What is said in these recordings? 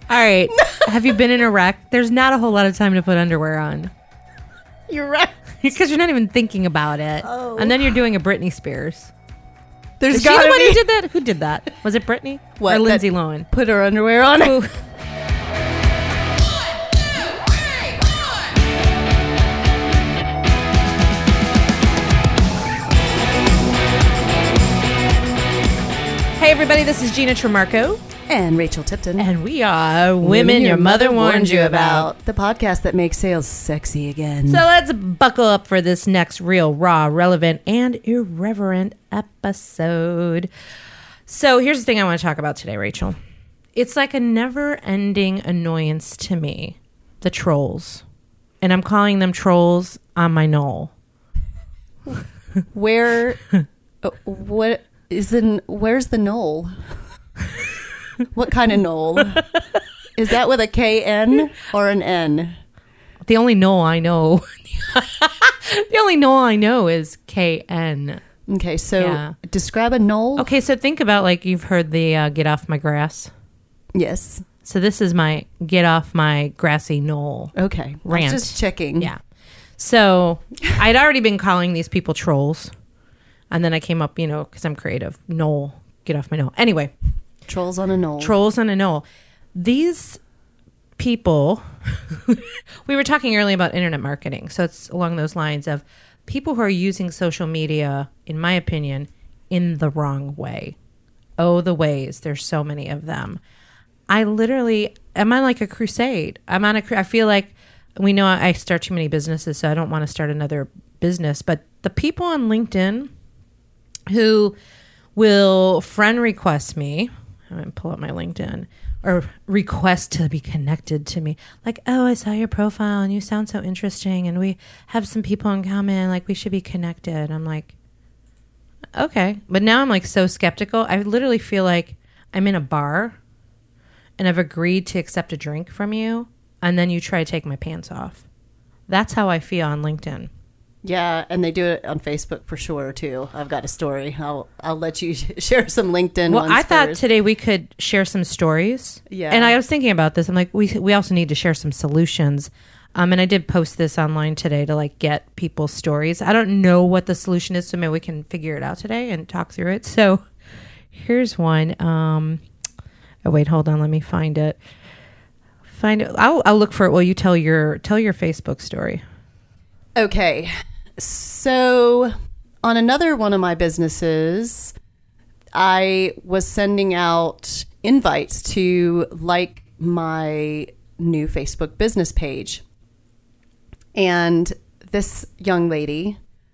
All right. Have you been in a wreck? There's not a whole lot of time to put underwear on. You're right. Because you're not even thinking about it. Oh. And then you're doing a Britney Spears. There's Is she the gotta one who be did that? Who did that? Was it Britney? What, or Lindsay that- Lohan? put her underwear on. Who? Hey everybody, this is Gina Tremarco. And Rachel Tipton. And we are Women Your Mother Warned You About. The podcast that makes sales sexy again. So let's buckle up for this next real, raw, relevant, and irreverent episode. So here's the thing I want to talk about today, Rachel. It's like a never-ending annoyance to me, the trolls. And I'm calling them trolls on my knoll. Where's the knoll? What kind of knoll? Is that with a K-N or an N? The only knoll I know, is KN. Okay, so Yeah. describe a knoll. Okay, so think about like you've heard the get off my grass. Yes. So this is my get off my grassy knoll. Okay. Rant. Just checking. Yeah. So I'd already been calling these people trolls. And then I came up, because I'm creative. Knoll. Get off my knoll. Anyway. Trolls on a knoll. Trolls on a knoll. These people, we were talking earlier about internet marketing. So it's along those lines of people who are using social media, in my opinion, in the wrong way. Oh, the ways. There's so many of them. I'm on like a crusade. I feel like we know I start too many businesses, so I don't want to start another business. But the people on LinkedIn who will friend request me, I'm going to pull up my LinkedIn, or request to be connected to me. Like, oh, I saw your profile and you sound so interesting and we have some people in common, like we should be connected. I'm like, okay. But now I'm like so skeptical. I literally feel like I'm in a bar and I've agreed to accept a drink from you and then you try to take my pants off. That's how I feel on LinkedIn. Yeah, and they do it on Facebook for sure too. I've got a story. I'll let you share some LinkedIn Well, ones I thought first. today we could share some stories. Yeah. And I was thinking about this. I'm like, we also need to share some solutions. And I did post this online today to like get people's stories. I don't know what the solution is, so maybe we can figure it out today and talk through it. So here's one. Oh wait, hold on, let me find it. I'll look for it while you tell your Facebook story. Okay. So on another one of my businesses, I was sending out invites to like my new Facebook business page. And this young lady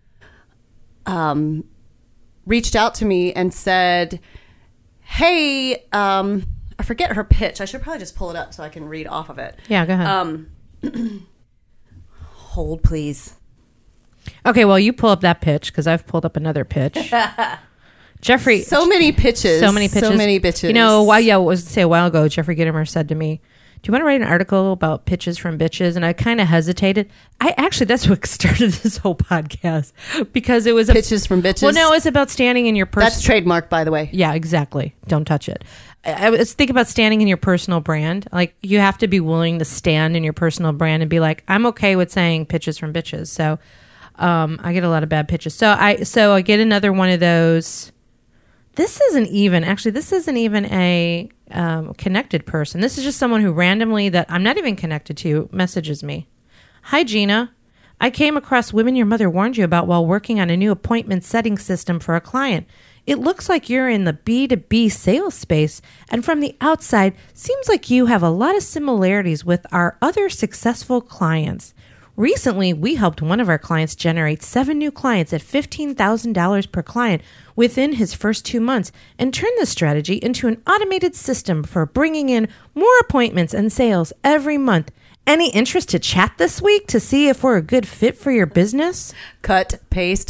reached out to me and said, hey, I forget her pitch. I should probably just pull it up so I can read off of it. Yeah, go ahead. Hold, please. Okay, well, you pull up that pitch because I've pulled up another pitch. Jeffrey. So many pitches. So many pitches. So many bitches. I was a while ago, Jeffrey Gittimer said to me, do you want to write an article about pitches from bitches? And I kind of hesitated. That's what started this whole podcast because it was pitches from bitches. Well, no, it's about standing in your personal. That's trademarked, by the way. Yeah, exactly. Don't touch it. I was thinking about standing in your personal brand. Like you have to be willing to stand in your personal brand and be like, I'm okay with saying pitches from bitches. So I get a lot of bad pitches. So I get another one of those. This isn't even a connected person. This is just someone who randomly that I'm not even connected to messages me. Hi, Gina. I came across Women Your Mother Warned You About while working on a new appointment setting system for a client. It looks like you're in the B2B sales space, and from the outside, seems like you have a lot of similarities with our other successful clients. Recently, we helped one of our clients generate 7 new clients at $15,000 per client within his first 2 months and turn this strategy into an automated system for bringing in more appointments and sales every month. Any interest to chat this week to see if we're a good fit for your business? Cut, paste.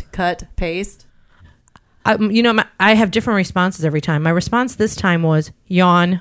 I have different responses every time. My response this time was yawn.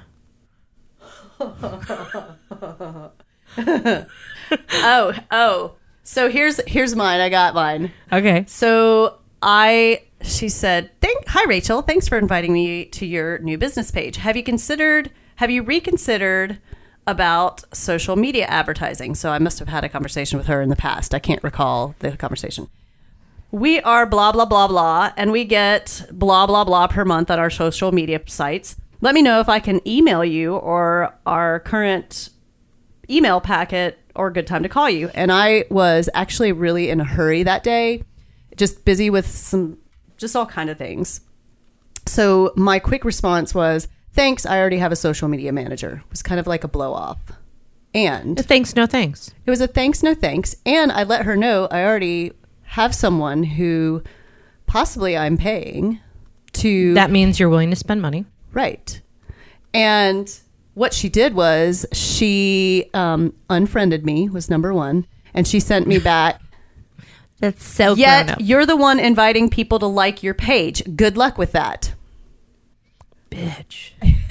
Oh. So here's mine. I got mine. Okay. So she said, hi, Rachel. Thanks for inviting me to your new business page. Have you reconsidered about social media advertising. So I must have had a conversation with her in the past. I can't recall the conversation. We are blah, blah, blah, blah, and we get blah, blah, blah per month on our social media sites. Let me know if I can email you or our current email packet or a good time to call you. And I was actually really in a hurry that day, just busy with just all kind of things. So my quick response was, thanks, I already have a social media manager. It was kind of like a blow off. And Thanks, no thanks. it was a thanks, no thanks. And I let her know I already have someone who possibly I'm paying to. That means you're willing to spend money. Right. And what she did was she unfriended me, was number one. And she sent me back. That's so grown Yet up. you're the one inviting people to like your page. Good luck with that. Bitch.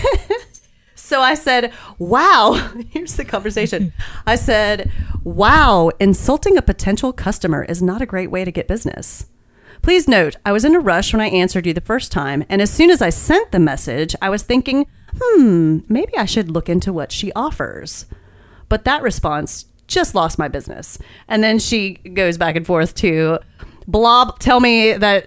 So I said, wow. Here's the conversation. I said, wow, insulting a potential customer is not a great way to get business. Please note, I was in a rush when I answered you the first time. And as soon as I sent the message, I was thinking, maybe I should look into what she offers. But that response just lost my business. And then she goes back and forth to tell me that,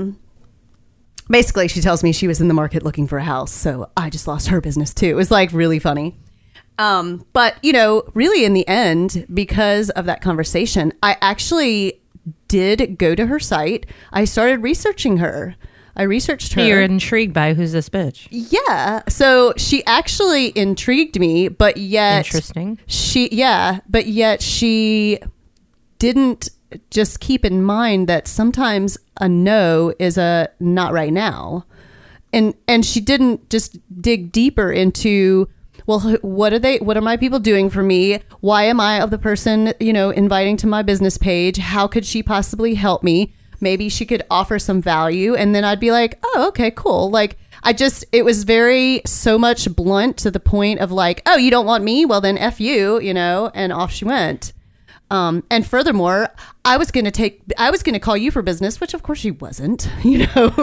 basically she tells me she was in the market looking for a house. So I just lost her business too. It was like really funny. But really in the end, because of that conversation, I actually did go to her site. I started researching her. I researched her. You're intrigued by who's this bitch. Yeah. So she actually intrigued me, but yet Interesting. But yet she didn't just keep in mind that sometimes a no is a not right now. And she didn't just dig deeper into, well, what are my people doing for me? Why am I of the person, inviting to my business page? How could she possibly help me? Maybe she could offer some value. And then I'd be like, oh, okay, cool. Like, it was so much blunt to the point of like, oh, you don't want me? Well, then F you, and off she went. And furthermore, I was going to call you for business, which of course she wasn't, you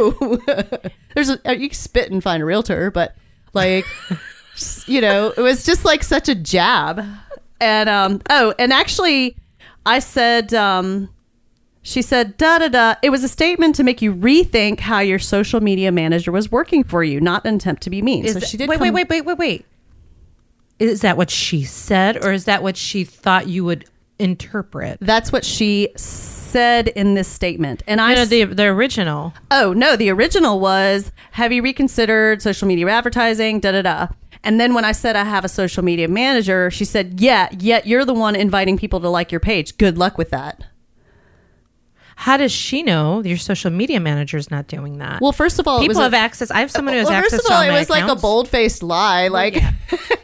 can spit and find a realtor, but like, it was just like such a jab. And, and actually I said, she said, it was a statement to make you rethink how your social media manager was working for you, not an attempt to be mean. So she did. Wait. Is that what she said, or is that what she thought you would interpret? That's what she said in this statement. And the original. Oh, no, the original was, have you reconsidered social media advertising? And then when I said I have a social media manager, she said, yeah, yet you're the one inviting people to like your page. Good luck with that. How does she know your social media manager's not doing that? Well, first of all, people have access. I have someone who has access to all First of all, my it was like a bold-faced lie. Like, yeah.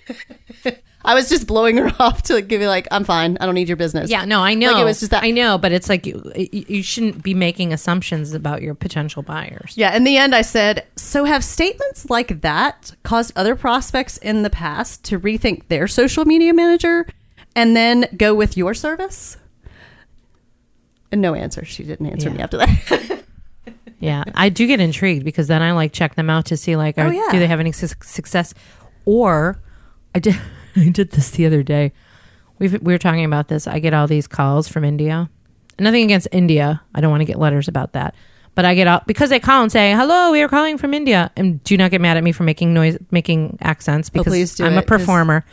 I was just blowing her off to give you like, I'm fine. I don't need your business. Yeah, no, I know. Like, it was just that. I know, but it's like you shouldn't be making assumptions about your potential buyers. Yeah, in the end, I said, so have statements like that caused other prospects in the past to rethink their social media manager and then go with your service? And no answer. She didn't answer me after that. Yeah, I do get intrigued because then I like check them out to see like, do they have any success? Or I did this the other day. We were talking about this. I get all these calls from India. Nothing against India. I don't want to get letters about that. But I get out because they call and say, hello, we are calling from India. And do not get mad at me for making accents because I'm a performer.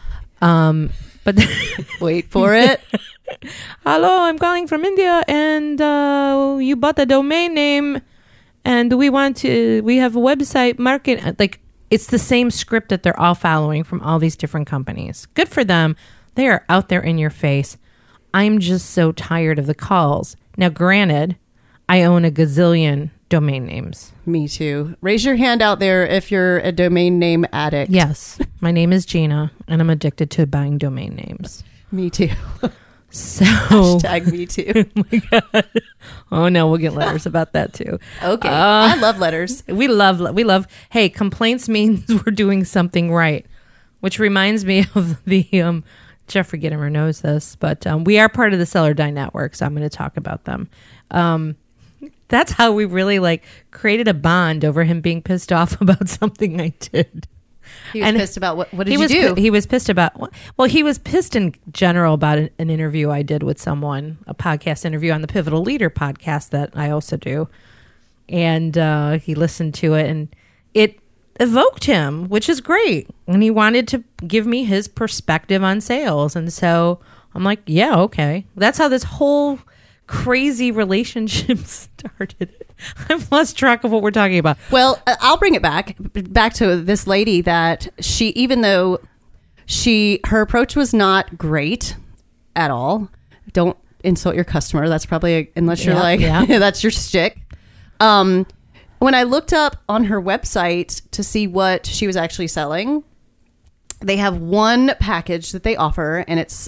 But wait for it. Hello, I'm calling from India, and you bought a domain name, and we have a website market. Like, it's the same script that they're all following from all these different companies. Good for them. They are out there in your face. I'm just so tired of the calls. Now, granted, I own a gazillion domain names. Me too. Raise your hand out there if you're a domain name addict. Yes. My name is Gina, and I'm addicted to buying domain names. Me too. So hashtag me too. Oh my God. Oh no, we'll get letters about that too. Okay. I love letters. We love, hey, complaints means we're doing something right. Which reminds me of the, Jeffrey Gittimer knows this, but we are part of the Cellardyne Network, so I'm going to talk about them. That's how we really like created a bond over him being pissed off about something I did. He was And pissed about what did he you was do? he was pissed about, well, he was pissed in general about an interview I did with someone, a podcast interview on the Pivotal Leader podcast that I also do. And he listened to it and it evoked him, which is great. And he wanted to give me his perspective on sales. And so I'm like, yeah, okay. That's how this whole crazy relationship started. I've lost track of what we're talking about. Well, I'll bring it back to this lady that she, even though her approach was not great at all. Don't insult your customer. That's probably, unless you're that's your shtick. When I looked up on her website to see what she was actually selling, they have one package that they offer and it's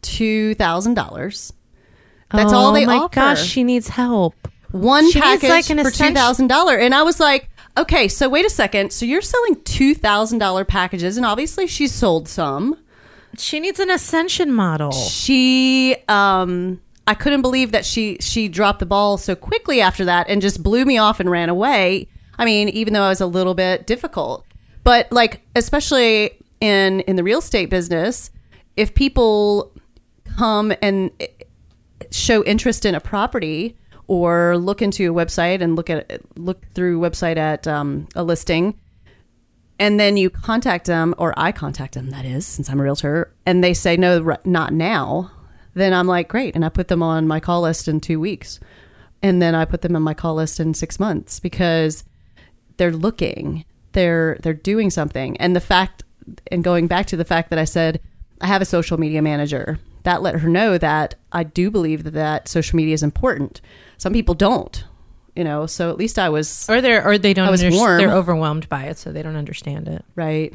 $2,000. That's all they offer. Oh my gosh, she needs help. One She needs, package like, an for $2,000. And I was like, okay, so wait a second. So you're selling $2,000 packages and obviously she's sold some. She needs an ascension model. She, I couldn't believe that she dropped the ball so quickly after that and just blew me off and ran away. I mean, even though I was a little bit difficult, but like, especially in the real estate business, if people come and show interest in a property or look into a website and look through website at a listing, and then you contact them, or I contact them, that is, since I'm a realtor, and they say, no, not now, then I'm like, great. And I put them on my call list in 2 weeks. And then I put them on my call list in 6 months because they're looking, they're doing something. And going back to the fact that I said, I have a social media manager, that let her know that I do believe that social media is important. Some people don't, so at least I was, Or they don't I was warm. They're overwhelmed by it, so they don't understand it. right.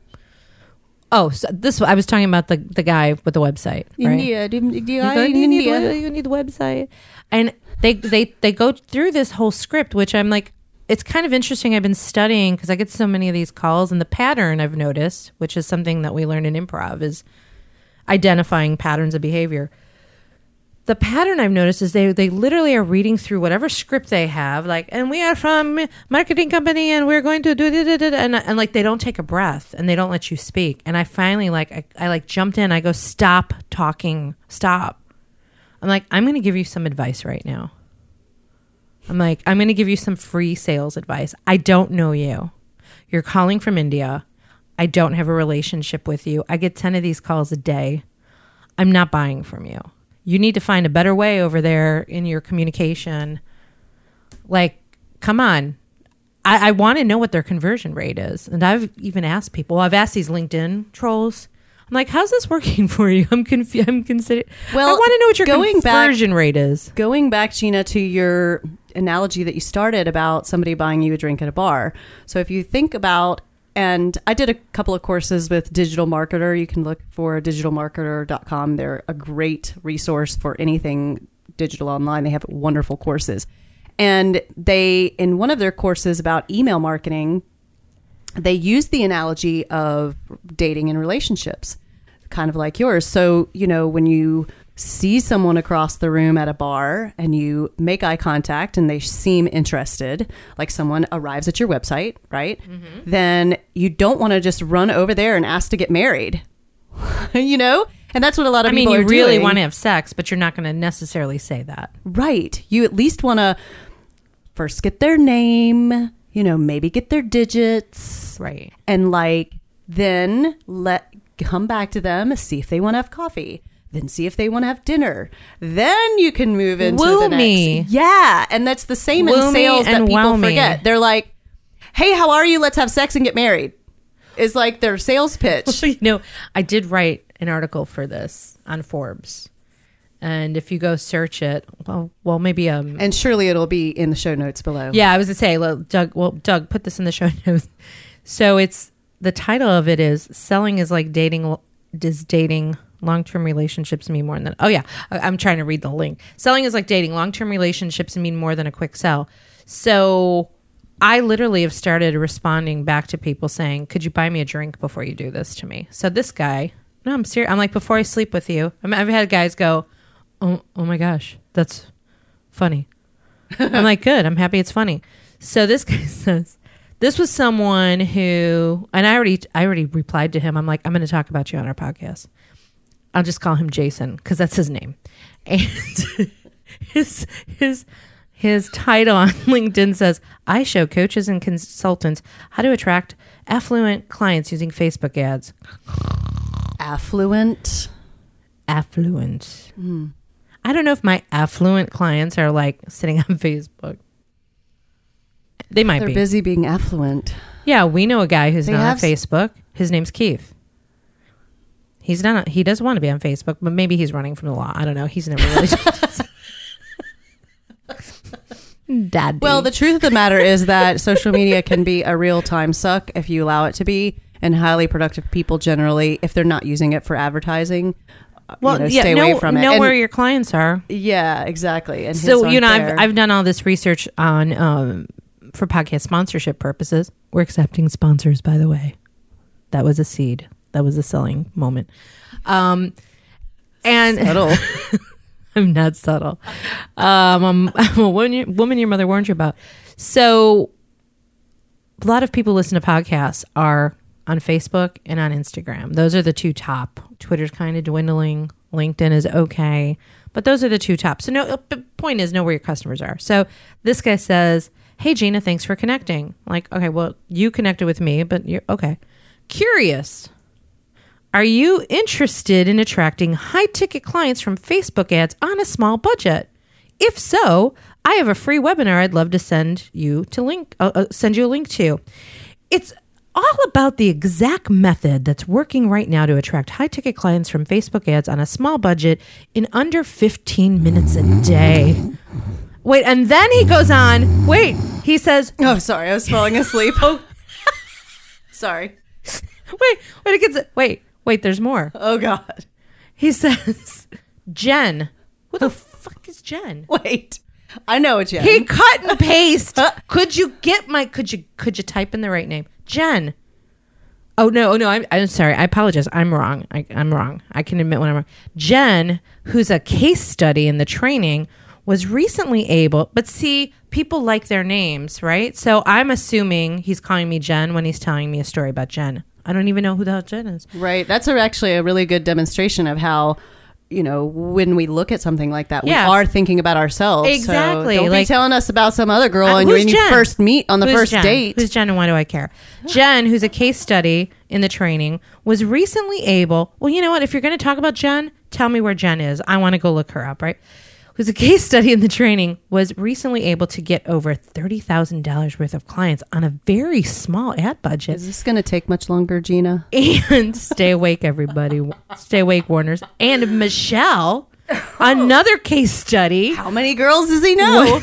Oh, so I was talking about the guy with the website, right? India. You need the website. And they go through this whole script, which I'm like, it's kind of interesting. I've been studying because I get so many of these calls, and the pattern I've noticed, which is something that we learn in improv, is identifying patterns of behavior. The pattern I've noticed is they literally are reading through whatever script they have, like, and we are from marketing company and we're going to do and like they don't take a breath and they don't let you speak. And I finally I jumped in. I go, stop talking, stop. I'm like, I'm going to give you some advice right now. I'm going to give you some free sales advice. I don't know you. You're calling from India. I don't have a relationship with you. I get 10 of these calls a day. I'm not buying from you. You need to find a better way over there in your communication. Like, come on. I want to know what their conversion rate is. And I've even asked people, I've asked these LinkedIn trolls. I'm like, how's this working for you? I'm confused. I want to know what your conversion rate is. Going back, Gina, to your analogy that you started about somebody buying you a drink at a bar. So if you think about, and I did a couple of courses with Digital Marketer. You can look for digitalmarketer.com. They're a great resource for anything digital online. They have wonderful courses. And in one of their courses about email marketing, they used the analogy of dating and relationships, kind of like yours. So, when you see someone across the room at a bar and you make eye contact and they seem interested, like someone arrives at your website, right? Mm-hmm. Then you don't want to just run over there and ask to get married, And that's what a lot of people are doing. You really want to have sex, but you're not going to necessarily say that. Right. You at least want to first get their name, maybe get their digits. Right. And then come back to them, see if they want to have coffee. Then see if they want to have dinner. Then you can move into the next. Me. Yeah. And that's the same in sales that people forget. They're like, hey, how are you? Let's have sex and get married. Is like their sales pitch. I did write an article for this on Forbes. And if you go search it, well, maybe and surely it'll be in the show notes below. Yeah, I was gonna say, Doug, put this in the show notes. So the title of it is "Selling is like dating. Does dating long-term relationships mean more than?" Oh yeah, I'm trying to read the link. Selling is like dating. Long-term relationships mean more than a quick sell. So I literally have started responding back to people saying, "Could you buy me a drink before you do this to me?" So this guy, no, I'm serious. I'm like, before I sleep with you. I've had guys go, oh my gosh, that's funny. I'm like, good. I'm happy it's funny. So this guy says, This was someone who, and I already replied to him. I'm like, I'm going to talk about you on our podcast. I'll just call him Jason because that's his name. And his title on LinkedIn says, I show coaches and consultants how to attract affluent clients using Facebook ads. Affluent. I don't know if my affluent clients are like sitting on Facebook. They might They're be. busy being affluent. Yeah, we know a guy who's not on Facebook. His name's Keith. He does want to be on Facebook, but maybe he's running from the law. I don't know. He's never really. Daddy. Well, the truth of the matter is that social media can be a real time suck if you allow it to be, and highly productive people generally, if they're not using it for advertising, stay away from it. Know where your clients are. Yeah, exactly. And so I've done all this research on for podcast sponsorship purposes. We're accepting sponsors, by the way. That was a seed. That was a selling moment. And subtle. I'm not subtle. I'm a woman your mother warned you about. So a lot of people listen to podcasts are on Facebook and on Instagram. Those are the two top. Twitter's kind of dwindling. LinkedIn is okay. But those are the two top. So the point is know where your customers are. So this guy says, hey, Gina, thanks for connecting. Like, okay, well, you connected with me, but you're okay. Curious. Are you interested in attracting high-ticket clients from Facebook ads on a small budget? If so, I have a free webinar I'd love to send you a link to. It's all about the exact method that's working right now to attract high-ticket clients from Facebook ads on a small budget in under 15 minutes a day. Wait, and then he goes on. Wait, he says... Oh, sorry, I was falling asleep. Oh, sorry. Wait, there's more. Oh, God. He says, Jen. Who the fuck is Jen? Wait, I know a Jen. He cut and paste. Could you type in the right name? Jen. Oh, no, I'm sorry. I apologize. I'm wrong. I'm wrong. I can admit when I'm wrong. Jen, who's a case study in the training, was recently able, but see, people like their names, right? So I'm assuming he's calling me Jen when he's telling me a story about Jen. I don't even know who the hell Jen is. Right. That's actually a really good demonstration of how, when we look at something like that, we are thinking about ourselves. Exactly. So don't be telling us about some other girl when you first meet on the first date. Who's Jen and why do I care? Jen, who's a case study in the training, was recently able, well, you know what? If you're going to talk about Jen, tell me where Jen is. I want to go look her up, right? Who's a case study in the training, was recently able to get over $30,000 worth of clients on a very small ad budget. Is this going to take much longer, Gina? And stay awake, everybody. Stay awake, Warners. And Michelle, another case study. How many girls does he know?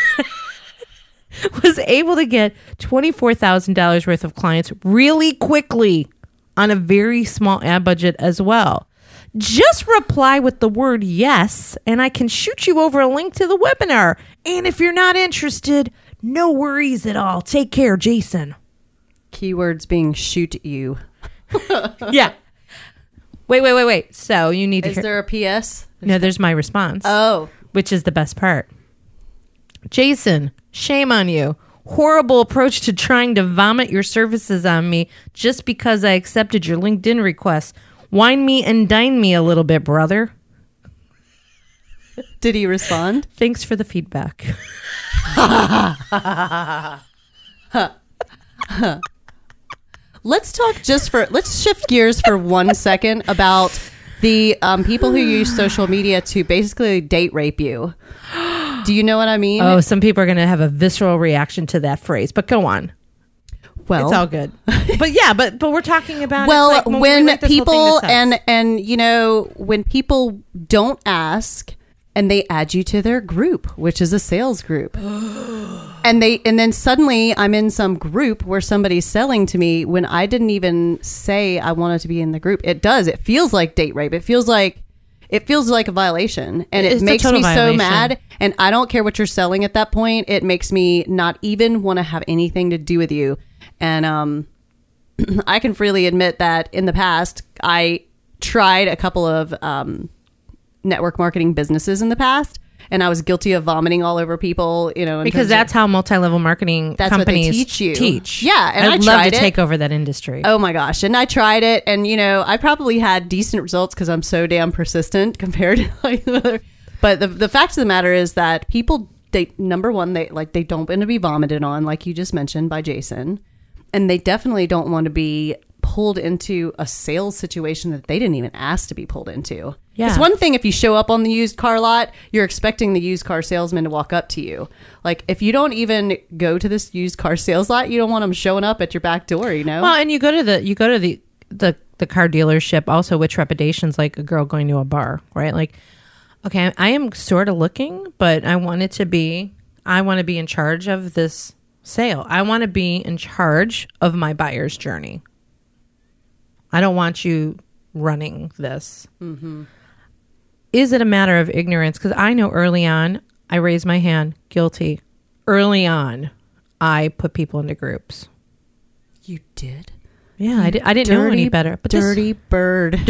Was able to get $24,000 worth of clients really quickly on a very small ad budget as well. Just reply with the word yes, and I can shoot you over a link to the webinar. And if you're not interested, no worries at all. Take care, Jason. Keywords being shoot you. Yeah. Wait. So you need to... Is there a PS? No, there's my response. Oh. Which is the best part. Jason, shame on you. Horrible approach to trying to vomit your services on me just because I accepted your LinkedIn request. Wine me and dine me a little bit, brother. Did he respond? Thanks for the feedback. Let's shift gears for 1 second about the people who use social media to basically date rape you. Do you know what I mean? Oh, some people are going to have a visceral reaction to that phrase, but go on. Well, it's all good. But yeah, but we're talking about when people and when people don't ask and they add you to their group, which is a sales group. and then suddenly I'm in some group where somebody's selling to me when I didn't even say I wanted to be in the group. It feels like date rape. It feels like a violation, and it makes me so mad. And I don't care what you're selling at that point. It makes me not even want to have anything to do with you. And I can freely admit that in the past, I tried a couple of network marketing businesses in the past, and I was guilty of vomiting all over people, you know, because that's how multi-level marketing companies what they teach you. Teach. Yeah, and I'd I love tried to it. take over that industry. Oh my gosh. And I tried it, and you know, I probably had decent results because I'm so damn persistent compared to like the other. But the fact of the matter is that people, number one, they don't want to be vomited on, like you just mentioned by Jason, and they definitely don't want to be pulled into a sales situation that they didn't even ask to be pulled into. Yeah. It's one thing if you show up on the used car lot, you're expecting the used car salesman to walk up to you. Like if you don't even go to this used car sales lot, you don't want them showing up at your back door, you know? Well, and you go to the car dealership also with trepidations, like a girl going to a bar, right? Like, okay, I am sort of looking, but I want to be in charge of this sale. I want to be in charge of my buyer's journey. I don't want you running this. Mm-hmm. Is it a matter of ignorance? Because I know early on, I raised my hand, guilty. Early on, I put people into groups. You did? Yeah, I didn't know any better. But dirty bird.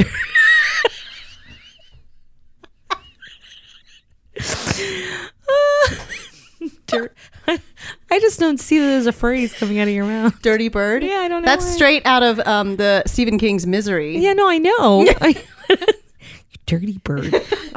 I just don't see that as a phrase coming out of your mouth. Dirty bird? Yeah, I don't know. That's straight out of the Stephen King's Misery. Yeah, no, I know. You dirty bird.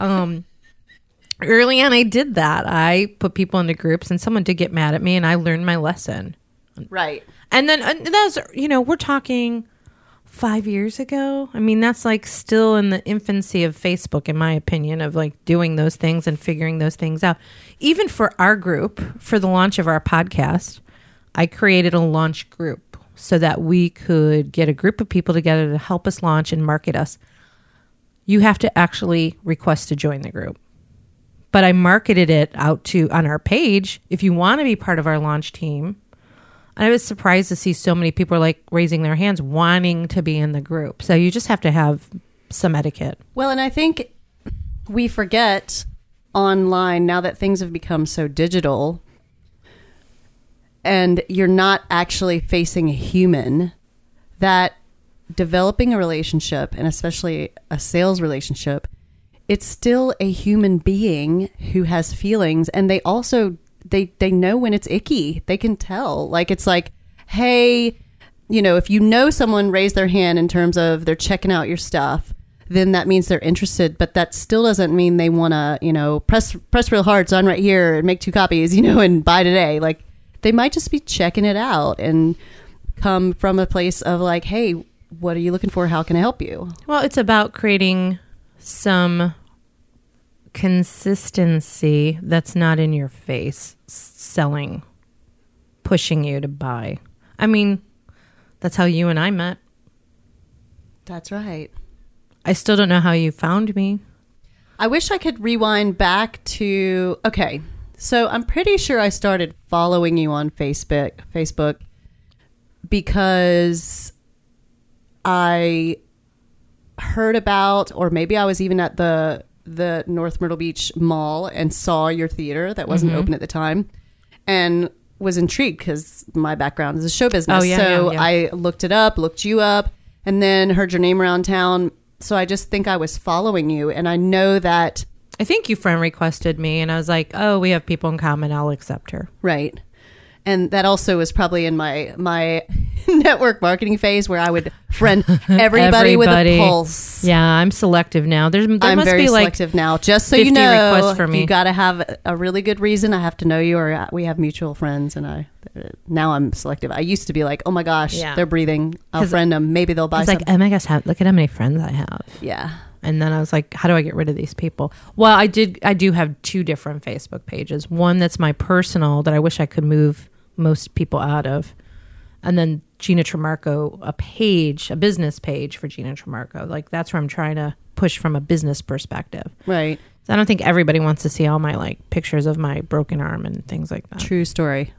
Early on, I did that. I put people into groups, and someone did get mad at me, and I learned my lesson. Right. And then that was, we're talking 5 years ago. I mean, that's like still in the infancy of Facebook, in my opinion, of like doing those things and figuring those things out. Even for our group, for the launch of our podcast, I created a launch group so that we could get a group of people together to help us launch and market us. You have to actually request to join the group. But I marketed it out on our page. If you want to be part of our launch team, I was surprised to see so many people like raising their hands wanting to be in the group. So you just have to have some etiquette. Well, and I think we forget online now that things have become so digital and you're not actually facing a human, that developing a relationship, and especially a sales relationship, it's still a human being who has feelings, and they also they know when it's icky. They can tell. Like, it's like, hey, if you know someone raised their hand in terms of they're checking out your stuff, then that means they're interested, but that still doesn't mean they want to, press real hard, sign right here and make 2 copies, and buy today. Like, they might just be checking it out and come from a place of like, hey, what are you looking for? How can I help you? Well, it's about creating some consistency that's not in your face, selling, pushing you to buy. I mean, that's how you and I met. That's right. I still don't know how you found me. I wish I could rewind back to, okay, so I'm pretty sure I started following you on Facebook because I heard about, or maybe I was even at the North Myrtle Beach Mall and saw your theater that wasn't open at the time, and was intrigued because my background is a show business. I looked it up, looked you up, and then heard your name around town. So I just think I was following you, and I know that. I think you friend requested me, and I was like, oh, we have people in common. I'll accept her. Right. And that also was probably in my network marketing phase where I would friend everybody with a pulse. Yeah, I'm selective now. I'm must very be selective now. Just so 50 you know, requests for me. You got to have a really good reason. I have to know you, or we have mutual friends. And now I'm selective. I used to be like, oh my gosh, they're breathing. I'll friend them. Maybe they'll buy something. Like, oh my gosh, look at how many friends I have. Yeah. And then I was like, how do I get rid of these people? Well, I do have 2 different Facebook pages. One that's my personal that I wish I could move most people out of. And then Gina Tremarco, a business page for Gina Tremarco. Like, that's where I'm trying to push from a business perspective. Right. So I don't think everybody wants to see all my like pictures of my broken arm and things like that. True story.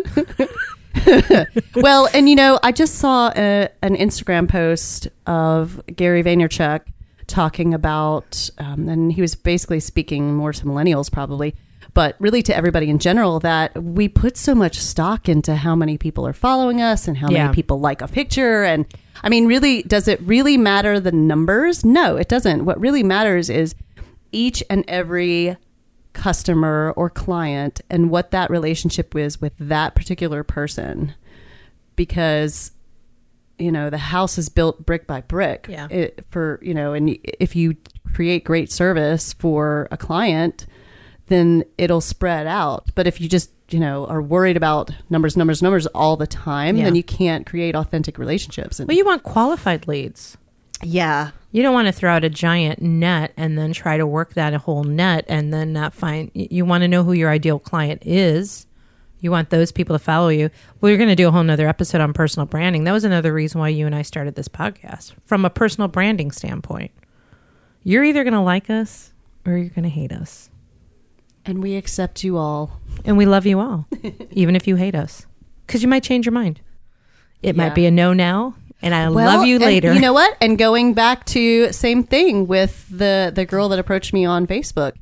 Well, and I just saw an Instagram post of Gary Vaynerchuk talking about, and he was basically speaking more to millennials probably, but really to everybody in general, that we put so much stock into how many people are following us and how many people like a picture. And I mean, really, does it really matter the numbers? No, it doesn't. What really matters is each and every customer or client and what that relationship is with that particular person, because the house is built brick by brick. Yeah. And if you create great service for a client, then it'll spread out. But if you just are worried about numbers all the time, then you can't create authentic relationships. Well, you want qualified leads. Yeah. You don't want to throw out a giant net and then try to work that whole net and then not find. You want to know who your ideal client is. You want those people to follow you. We're going to do a whole nother episode on personal branding. That was another reason why you and I started this podcast, from a personal branding standpoint. You're either going to like us or you're going to hate us. And we accept you all. And we love you all, even if you hate us. Because you might change your mind. It might be a no now, and I love you later. You know what? And going back to same thing with the girl that approached me on Facebook.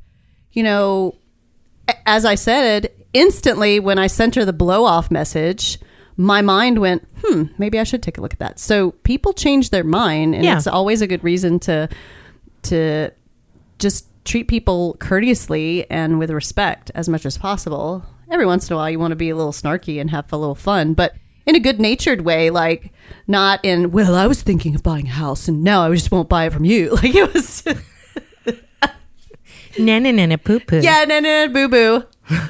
As I said, instantly when I sent her the blow-off message, my mind went, maybe I should take a look at that. So people change their mind, and it's always a good reason to just treat people courteously and with respect as much as possible. Every once in a while, you want to be a little snarky and have a little fun, but in a good-natured way, like not in, well, I was thinking of buying a house and now I just won't buy it from you. Like it was... Na poo poo. Yeah, boo boo.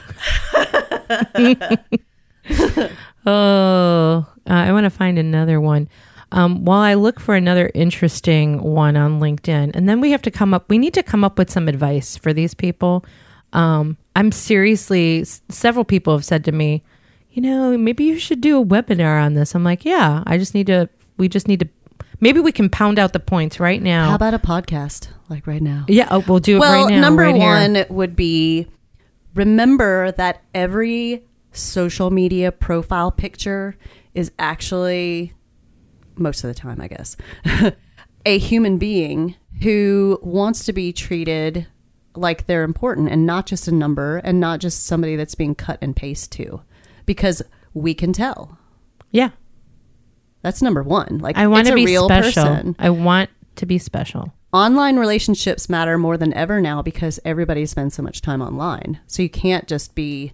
I want to find another one. While I look for another interesting one on LinkedIn, and then we need to come up with some advice for these people. I'm seriously, several people have said to me, maybe you should do a webinar on this. I'm like, yeah, we just need to, maybe we can pound out the points right now. How about a podcast like right now? Yeah, we'll do it right now. Well, number right one here. would be, remember that every social media profile picture is actually, most of the time, I guess, a human being who wants to be treated like they're important and not just a number and not just somebody that's being cut and paste to, because we can tell. Yeah. That's number one. Like, I want to be real special. Person. I want to be special. Online relationships matter more than ever now because everybody spends so much time online. So you can't just be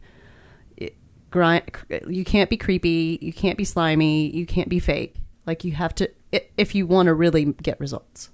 you can't be creepy, you can't be slimy, you can't be fake. Like, you have to, if you want to really get results.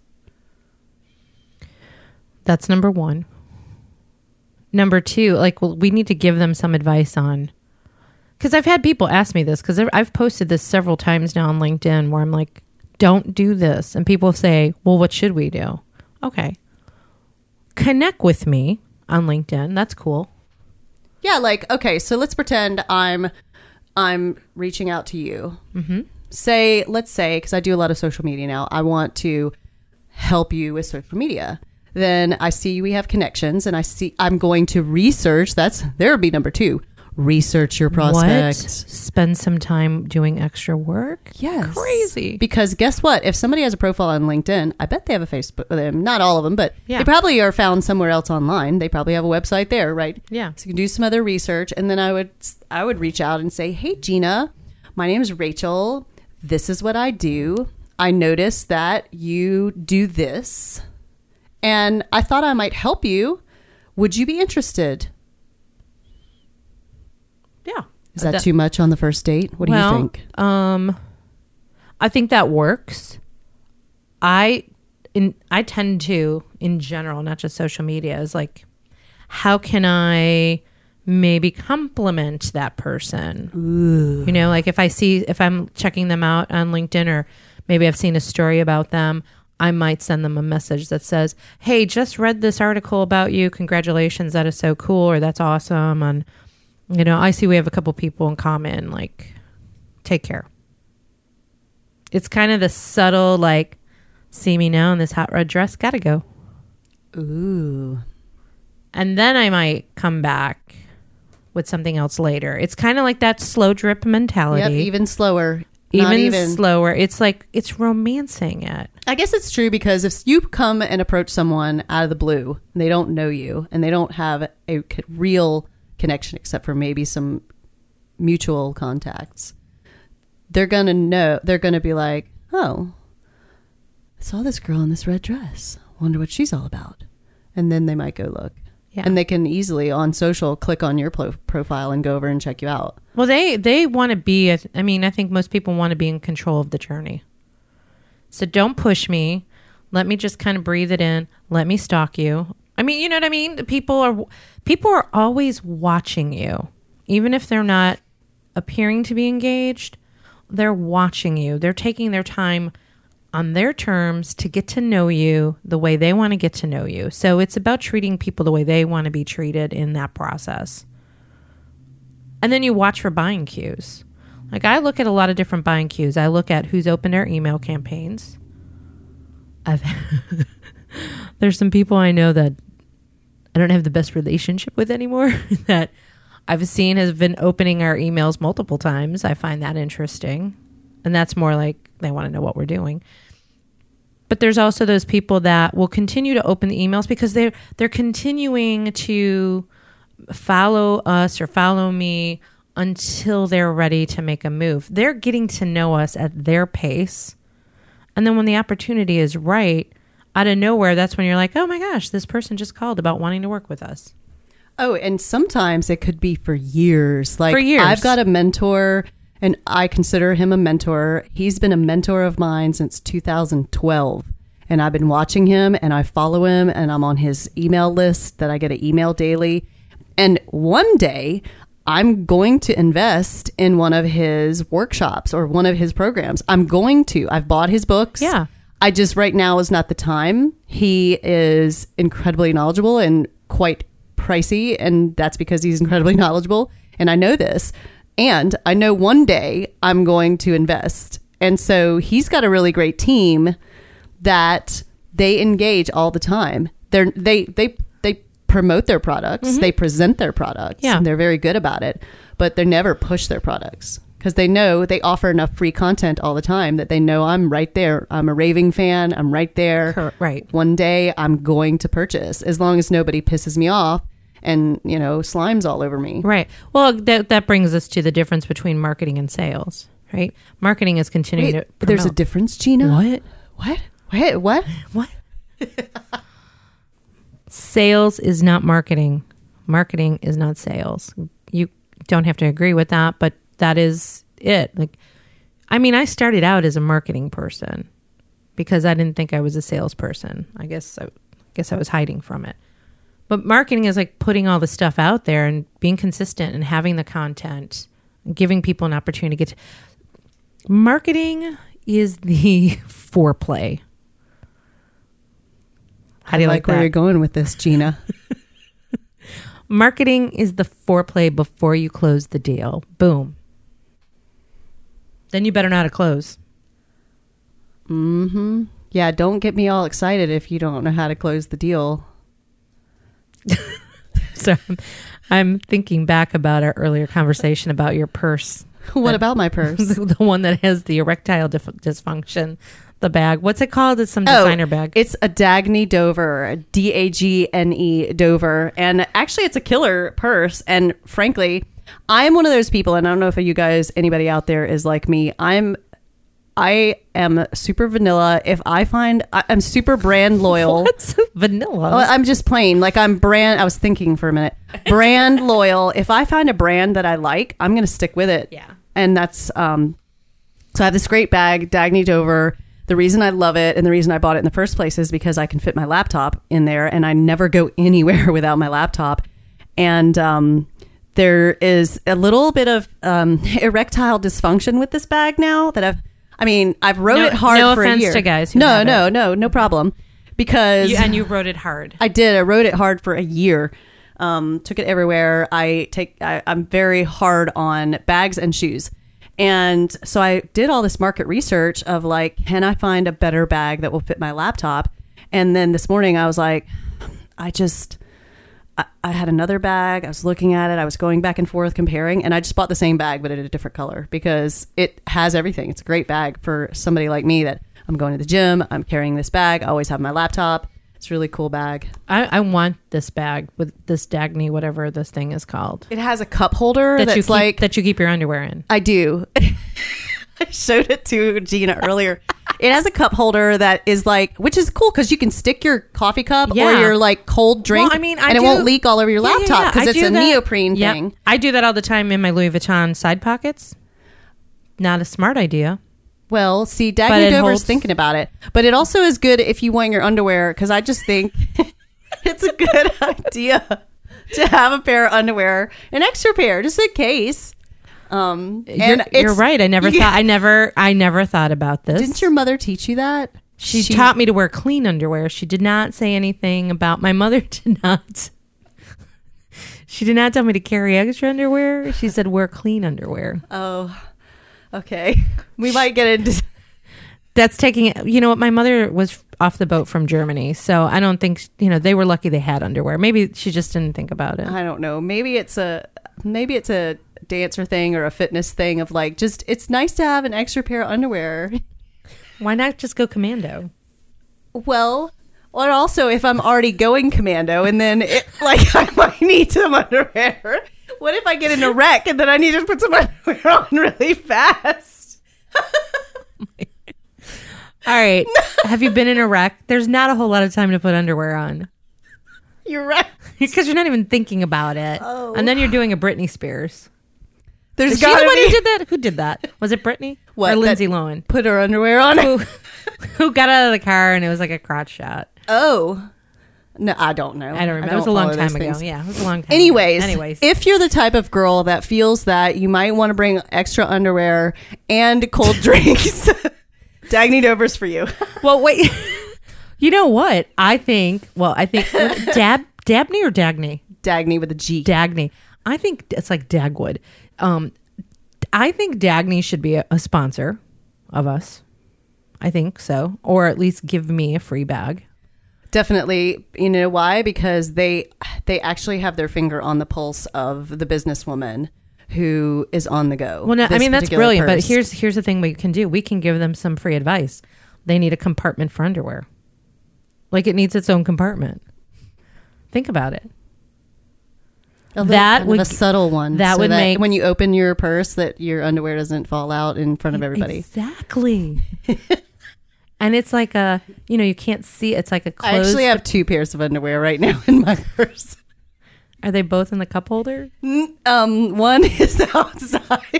That's number one. Number two, we need to give them some advice on, because I've had people ask me this, because I've posted this several times now on LinkedIn where I'm like, don't do this. And people say, well, what should we do? Okay. Connect with me on LinkedIn. That's cool. Yeah. Okay, so let's pretend I'm reaching out to you. Mm-hmm. Let's say, because I do a lot of social media now, I want to help you with social media. Then I see we have connections, and I'm going to research. There would be number two. Research your prospect. What? Spend some time doing extra work? Yes. Crazy. Because guess what? If somebody has a profile on LinkedIn, I bet they have a Facebook with them. Not all of them, but yeah. They probably are found somewhere else online. They probably have a website there, right? Yeah. So you can do some other research, and then I would reach out and say, hey, Gina, my name is Rachel. This is what I do. I noticed that you do this, and I thought I might help you. Would you be interested? Yeah. Is that too much on the first date? What do you think? I think that works. I tend to, in general, not just social media, is like, how can I maybe compliment that person? Ooh. If I'm checking them out on LinkedIn, or maybe I've seen a story about them, I might send them a message that says, hey, just read this article about you. Congratulations. That is so cool. Or that's awesome. And, I see we have a couple people in common, take care. It's kind of the subtle, see me now in this hot red dress. Gotta go. Ooh. And then I might come back with something else later. It's kind of like that slow drip mentality. Yep, even slower. Even slower. It's it's romancing it. I guess it's true, because if you come and approach someone out of the blue and they don't know you and they don't have a real connection except for maybe some mutual contacts, they're going to be like, oh, I saw this girl in this red dress. Wonder what she's all about. And then they might go look. Yeah. And they can easily on social click on your profile and go over and check you out. Well, they want to be, I think most people want to be in control of the journey. So don't push me. Let me just kind of breathe it in. Let me stalk you. I mean, you know what I mean? People are always watching you. Even if they're not appearing to be engaged, they're watching you. They're taking their time on their terms to get to know you the way they want to get to know you. So it's about treating people the way they want to be treated in that process. And then you watch for buying cues. Like I look at a lot of different buying cues. I look at who's opened their email campaigns. There's some people I know that I don't have the best relationship with anymore that I've seen has been opening our emails multiple times. I find that interesting. And that's more like they want to know what we're doing. But there's also those people that will continue to open the emails because they're continuing to follow us or follow me until they're ready to make a move. They're getting to know us at their pace. And then when the opportunity is right, out of nowhere, that's when you're like, oh my gosh, this person just called about wanting to work with us. Oh, and sometimes it could be for years. Like for years. I've got a mentor and I consider him a mentor. He's been a mentor of mine since 2012. And I've been watching him and I follow him and I'm on his email list that I get an email daily. And one day I'm going to invest in one of his workshops or one of his programs. I've bought his books. Yeah. I just right now is not the time. He is incredibly knowledgeable and quite pricey. And that's because he's incredibly knowledgeable. And I know this. And I know one day I'm going to invest. And so he's got a really great team that they engage all the time. They promote their products. Mm-hmm. They present their products. Yeah. And they're very good about it. But they never push their products. Because they know they offer enough free content all the time that they know I'm right there. I'm a raving fan. I'm right there. Right. One day I'm going to purchase as long as nobody pisses me off and, slimes all over me. Right. Well, that brings us to the difference between marketing and sales, right? Marketing is continuing to promote. There's a difference, Gina? What? Wait, what? What? Sales is not marketing. Marketing is not sales. You don't have to agree with that, but that is it. I started out as a marketing person because I didn't think I was a salesperson. I guess I was hiding from it. But marketing is like putting all the stuff out there and being consistent and having the content, and giving people an opportunity to get marketing is the foreplay. How do you like that? Where you're going with this, Gina? Marketing is the foreplay before you close the deal. Boom. Then you better know how to close. Mm-hmm. Yeah, don't get me all excited if you don't know how to close the deal. So I'm thinking back about our earlier conversation about your purse. What about my purse? The one that has the erectile dysfunction. The bag. What's it called? It's some designer bag. It's a Dagne Dover, Dagne Dover. And actually, it's a killer purse. And frankly, I am one of those people, and I don't know if anybody out there is like me. I am super vanilla. If I find I'm super brand loyal. What's vanilla? Well, I'm just plain. Like I'm brand. I was thinking for a minute. Brand loyal. If I find a brand that I like, I'm going to stick with it. Yeah. And that's so I have this great bag, Dagne Dover. The reason I love it and the reason I bought it in the first place is because I can fit my laptop in there and I never go anywhere without my laptop. And there is a little bit of erectile dysfunction with this bag now that I've wrote it hard for a year. No offense to guys who No problem. Because you wrote it hard. I did. I wrote it hard for a year. Took it everywhere. I'm very hard on bags and shoes. And so I did all this market research of like, can I find a better bag that will fit my laptop? And then this morning I was like, I had another bag. I was looking at it. I was going back and forth comparing, and I just bought the same bag, but in a different color because it has everything. It's a great bag for somebody like me that I'm going to the gym. I'm carrying this bag. I always have my laptop. It's a really cool bag. I want this bag with this Dagne, whatever this thing is called. It has a cup holder that you keep your underwear in. I do. I showed it to Gina earlier. It has a cup holder that is like, which is cool because you can stick your coffee cup or Yeah. your like cold drink, Well, I mean, I and it do- won't leak all over your Yeah, laptop because I it's do a that. neoprene Yep. thing. I do that all the time in my Louis Vuitton side pockets. Not a smart idea. Well, see, But Dagny it Dover's holds- thinking about it, but it also is good if you want your underwear because I just think it's a good idea to have a pair of underwear, an extra pair, just in case. And You're right. I never thought. I never thought about this. Didn't your mother teach you that? She taught me to wear clean underwear. She did not say anything about. My mother did not. She did not tell me to carry extra underwear. She said wear clean underwear. Oh, okay. We might get into. That's taking it. You know what? My mother was off the boat from Germany, so I don't think they were lucky they had underwear. Maybe she just didn't think about it. I don't know. Maybe it's a dancer thing or a fitness thing of like just it's nice to have an extra pair of underwear. Why not just go commando? Well, or also if I'm already going commando and then I might need some underwear. What if I get in a wreck and then I need to put some underwear on really fast? All right. Have you been in a wreck? There's not a whole lot of time to put underwear on You're right. because you're not even thinking about it. Oh. And then you're doing a Britney Spears. There's Is she the got to one who be did that? Who did that? Was it Britney What, or that- Lindsay Lohan? put her underwear on. Who got out of the car and it was like a crotch shot? Oh. No, I don't know. I don't remember. It was a long follow time those ago. things. Yeah, it was a long time. Anyways, if you're the type of girl that feels that you might want to bring extra underwear and cold drinks, Dagny Dover's for you. well, wait. You know what? I think Dabney or Dagny? Dagny with a G. Dagny. I think it's like Dagwood. I think Dagny should be a sponsor of us. I think so, or at least give me a free bag. Definitely. You know why? Because they actually have their finger on the pulse of the businesswoman who is on the go. Well, no, I This mean that's particular brilliant. But purse. here's the thing we can do. We can give them some free advice. They need a compartment for underwear. Like it needs its own compartment. Think about it. That kind would- of a subtle one. that would make- when you open your purse that your underwear doesn't fall out in front of everybody. Exactly. And it's like you can't see. It's like a closed. I actually have 2 pairs of underwear right now in my purse. Are they both in the cup holder? One is outside.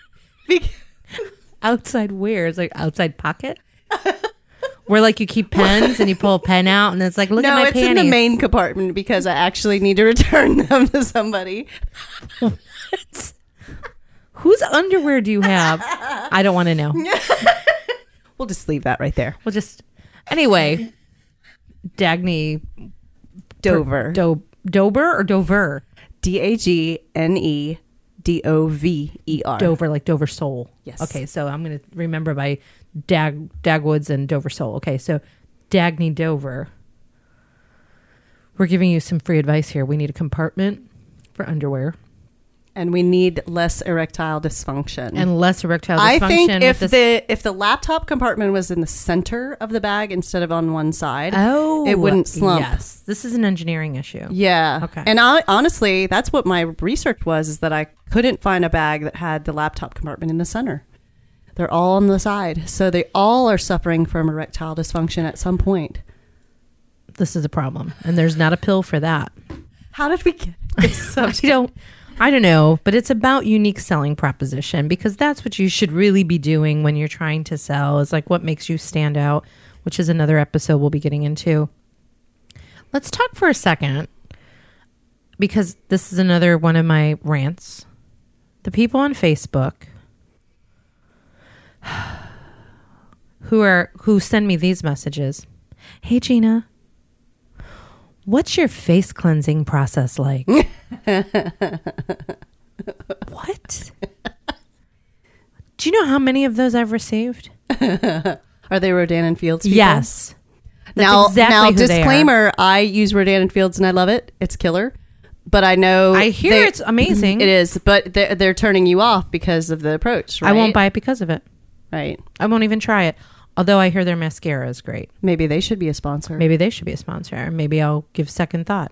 Outside where? It's like outside pocket? Where like you keep pens and you pull a pen out and it's like, look at No, my it's panties. in the main compartment because I actually need to return them to somebody. What? Whose underwear do you have? I don't want to know. We'll just leave that right there. We'll just anyway. Dagny Dover. Dober or Dover? Dagnedover. Dover, like Dover Soul. Yes. Okay, so I'm going to remember by Dagwoods and Dover Soul. Okay, so Dagny Dover. We're giving you some free advice here. We need a compartment for underwear And we need less erectile dysfunction. and less erectile dysfunction. I think with this- if the laptop compartment was in the center of the bag instead of on one side, oh, it wouldn't slump. Yes, this is an engineering issue. Yeah. Okay. And honestly, that's what my research was, is that I couldn't find a bag that had the laptop compartment in the center. They're all on the side. So they all are suffering from erectile dysfunction at some point. This is a problem, and there's not a pill for that. How did we get this subject? I don't know, but it's about unique selling proposition, because that's what you should really be doing when you're trying to sell, is like what makes you stand out, which is another episode we'll be getting into. Let's talk for a second, because this is another one of my rants. The people on Facebook who send me these messages. Hey, Gina, what's your face cleansing process like? What? Do you know how many of those I've received? Are they Rodan and Fields people? Yes. That's Now, exactly who they are. disclaimer, I use Rodan and Fields and I love it. It's killer. But I know I hear it's amazing. It is, but they're turning you off because of the approach, right? I won't buy it because of it. Right. I won't even try it. Although I hear their mascara is great. Maybe they should be a sponsor. Maybe they should be a sponsor. Maybe I'll give second thought.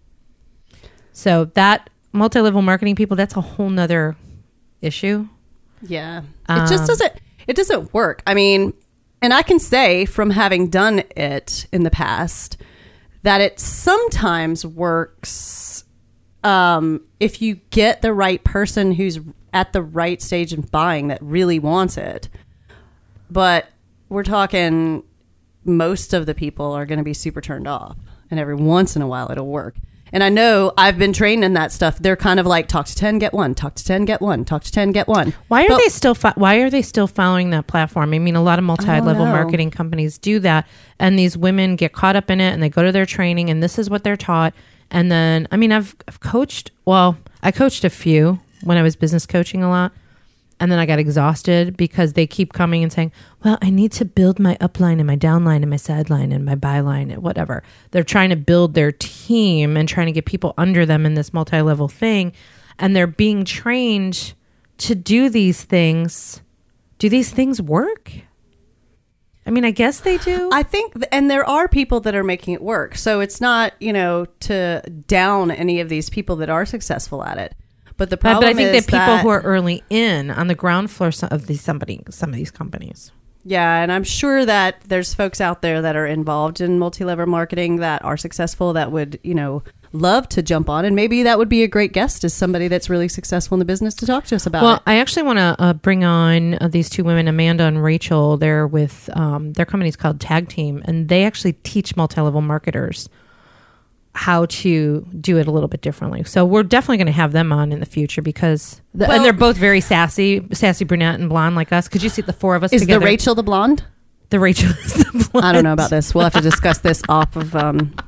So that multi-level marketing people, that's a whole nother issue. Yeah. It doesn't work. I mean, and I can say from having done it in the past that it sometimes works if you get the right person who's at the right stage of buying that really wants it. But we're talking most of the people are going to be super turned off, and every once in a while it'll work. And I know I've been trained in that stuff. They're kind of like talk to 10, get one, talk to 10, get one, talk to 10, get one. Why are they still following that platform? I mean, a lot of multi-level marketing companies do that, and these women get caught up in it, and they go to their training, and this is what they're taught. And then, I mean, I've coached. Well, I coached a few when I was business coaching a lot. And then I got exhausted because they keep coming and saying, well, I need to build my upline and my downline and my sideline and my byline and whatever. They're trying to build their team and trying to get people under them in this multi-level thing. And they're being trained to do these things. Do these things work? I mean, I guess they do. I think, and there are people that are making it work. So it's not, to down any of these people that are successful at it. But the problem is I think that people who are early in on the ground floor of some of these companies. Yeah, and I'm sure that there's folks out there that are involved in multi-level marketing that are successful that would, love to jump on. And maybe that would be a great guest as somebody that's really successful in the business to talk to us about it. Well, I actually want to bring on these two women, Amanda and Rachel. They're with, their company's called Tag Team, and they actually teach multi-level marketers how to do it a little bit differently. So we're definitely going to have them on in the future because and they're both very sassy brunette and blonde like us. Could you see the four of us together? Is the Rachel the blonde? The Rachel is the blonde. I don't know about this. We'll have to discuss this off of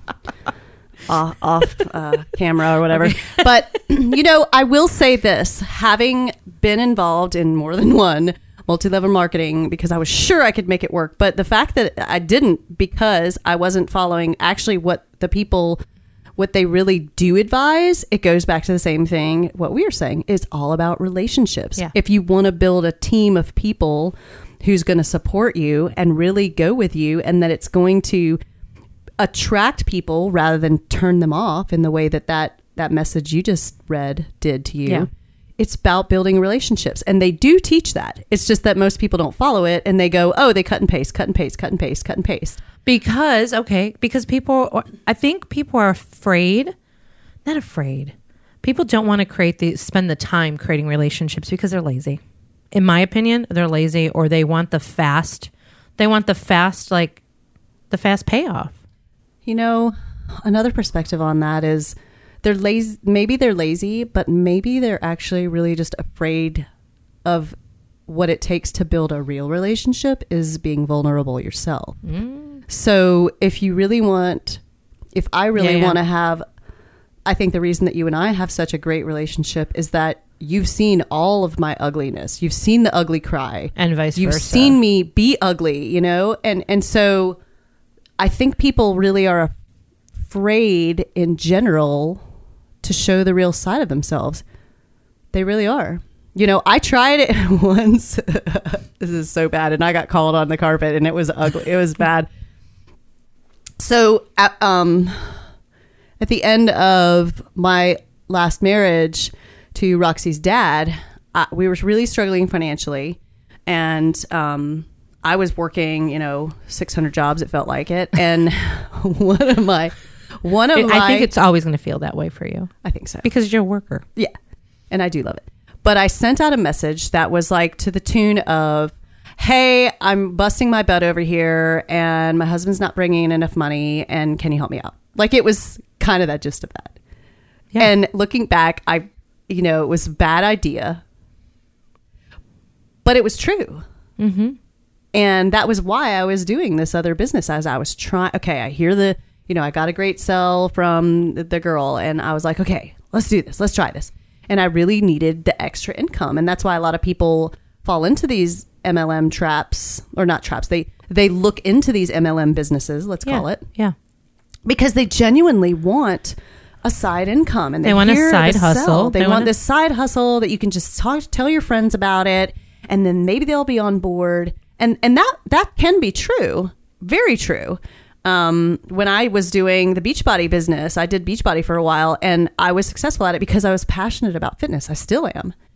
camera or whatever. Okay. But I will say this, having been involved in more than one multi-level marketing, because I was sure I could make it work, but the fact that I didn't because I wasn't following actually what they really do advise, it goes back to the same thing. What we are saying is all about relationships. Yeah. If you want to build a team of people who's going to support you and really go with you, and that it's going to attract people rather than turn them off in the way that message you just read did to you. Yeah. It's about building relationships, and they do teach that. It's just that most people don't follow it, and they go, oh, they cut and paste, cut and paste, cut and paste, cut and paste. Because people, I think people are afraid, not afraid. People don't want to spend the time creating relationships because they're lazy. In my opinion, they're lazy, or they want the fast payoff. Another perspective on that is they're lazy. Maybe they're lazy, but maybe they're actually really just afraid of what it takes to build a real relationship is being vulnerable yourself. So if I really want to have, I think the reason that you and I have such a great relationship is that you've seen all of my ugliness. You've seen the ugly cry. And vice versa. You've seen me be ugly, and so I think people really are afraid in general to show the real side of themselves. They really are. I tried it once. This is so bad. And I got called on the carpet and it was ugly. It was bad. So at the end of my last marriage to Roxy's dad, we were really struggling financially. And I was working, 600 jobs. It felt like it. And I think it's always going to feel that way for you. I think so. Because you're a worker. Yeah. And I do love it. But I sent out a message that was like to the tune of, hey, I'm busting my butt over here and my husband's not bringing in enough money, and can you help me out? Like, it was kind of that gist of that. Yeah. And looking back, it was a bad idea, but it was true. Mm-hmm. And that was why I was doing this other business. As I was trying, I hear I got a great sell from the girl, and I was like, okay, let's do this. Let's try this. And I really needed the extra income. And that's why a lot of people fall into these MLM traps, or not traps. They look into these MLM businesses, let's call it. Yeah. Because they genuinely want a side income, and they want a side hustle. They want this side hustle that you can just tell your friends about it, and then maybe they'll be on board. And that can be true. Very true. When I was doing the Beachbody business, I did Beachbody for a while, and I was successful at it because I was passionate about fitness. I still am.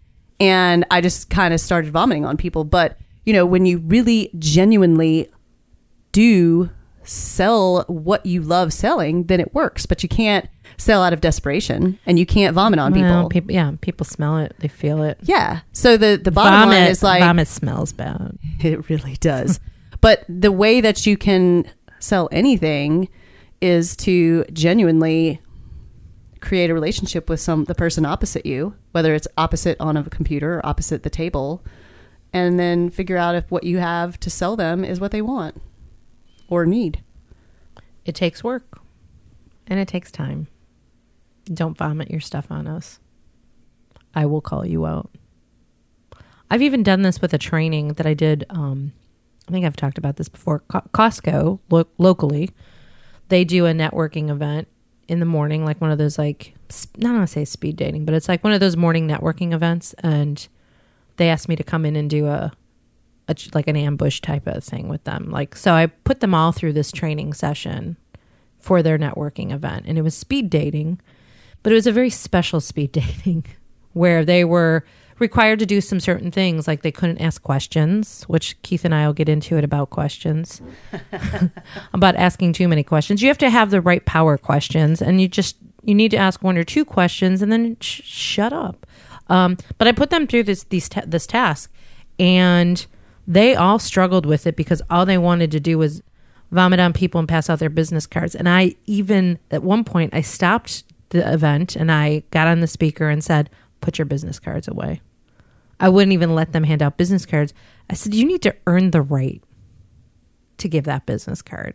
And I just kind of started vomiting on people. But, you know, when you really genuinely do sell what you love selling, then it works. But you can't sell out of desperation, and you can't vomit on people. Well, people smell it. They feel it. Yeah. So the bottom line is like... Vomit smells bad. It really does. But the way that you can sell anything is to genuinely create a relationship with the person opposite you, whether it's opposite on a computer or opposite the table, and then figure out if what you have to sell them is what they want or need. It takes work, and it takes time. Don't vomit your stuff on us. I will call you out. I've even done this with a training that I did. I think I've talked about this before. Costco, locally, they do a networking event in the morning, like one of those, like, I don't want to say speed dating, but it's like one of those morning networking events. And they asked me to come in and do like an ambush type of thing with them. Like, so I put them all through this training session for their networking event, and it was speed dating, but it was a very special speed dating where they were required to do some certain things, like they couldn't ask questions, which Keith and I will get into it about questions, about asking too many questions. You have to have the right power questions, and you need to ask 1 or 2 questions and then shut up. But I put them through this task, and they all struggled with it because all they wanted to do was vomit on people and pass out their business cards. And I even, at one point, I stopped the event and I got on the speaker and said, put your business cards away. I wouldn't even let them hand out business cards. I said, you need to earn the right to give that business card.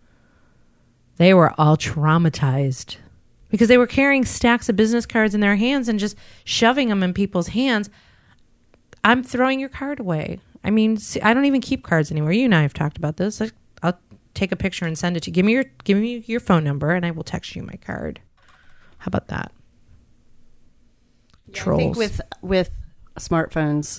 They were all traumatized because they were carrying stacks of business cards in their hands and just shoving them in people's hands. I'm throwing your card away. I mean, see, I don't even keep cards anymore. You and I have talked about this. I'll take a picture and send it to you. Give me your phone number and I will text you my card. How about that? Yeah, I think with smartphones,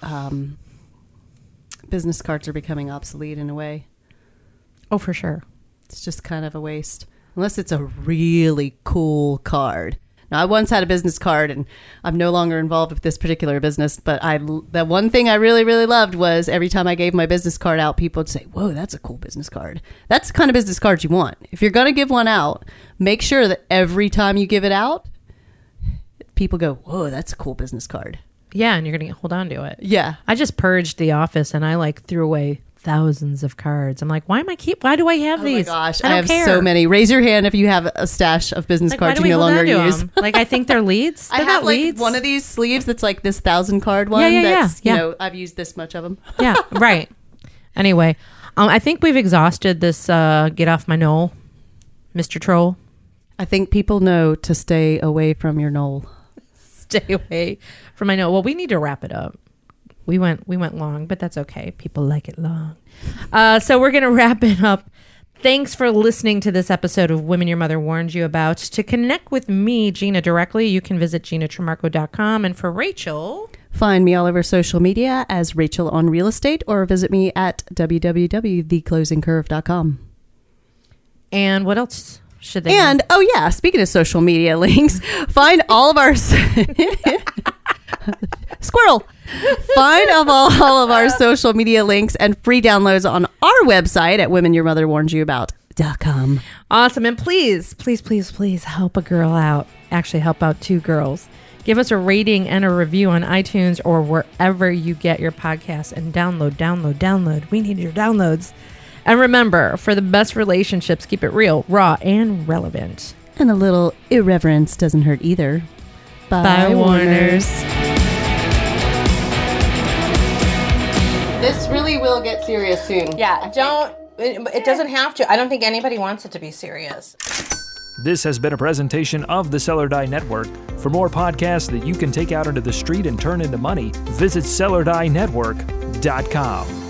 business cards are becoming obsolete in a way. Oh, for sure. It's just kind of a waste. Unless it's a really cool card. Now, I once had a business card, and I'm no longer involved with this particular business, but the one thing I really, really loved was every time I gave my business card out, people would say, whoa, that's a cool business card. That's the kind of business card you want. If you're going to give one out, make sure that every time you give it out, people go, whoa, that's a cool business card. Yeah, and you're going to hold on to it. Yeah. I just purged the office, and I threw away thousands of cards. I'm like, why do I have these? Oh my gosh, I have care. So many. Raise your hand if you have a stash of business cards you no longer use. Like, I think they're leads. They're I have leads. One of these sleeves that's like this 1,000 card one. Yeah. You know, I've used this much of them. Yeah, right. Anyway, I think we've exhausted this get off my knoll, Mr. Troll. I think people know to stay away from your knoll. Stay away from my knoll. Well, we need to wrap it up. We went long, but that's okay. People like it long. So we're going to wrap it up. Thanks for listening to this episode of Women Your Mother Warned You About. To connect with me, Gina, directly, you can visit GinaTramarco.com. And for Rachel, find me all over social media as Rachel on Real Estate, or visit me at www.theclosingcurve.com. And what else should they And, know? oh yeah, speaking of social media links, find all of our... Squirrel! Find all of our social media links and free downloads on our website at womenyourmotherwarnsyouabout.com. Awesome. And please help a girl out. Actually, help out 2 girls. Give us a rating and a review on iTunes or wherever you get your podcasts, and download. We need your downloads. And remember, for the best relationships, keep it real, raw, and relevant. And a little irreverence doesn't hurt either. Bye, Warners. This really will get serious soon. Yeah, it doesn't have to. I don't think anybody wants it to be serious. This has been a presentation of the Sell or Die Network. For more podcasts that you can take out into the street and turn into money, visit SellOrDieNetwork.com.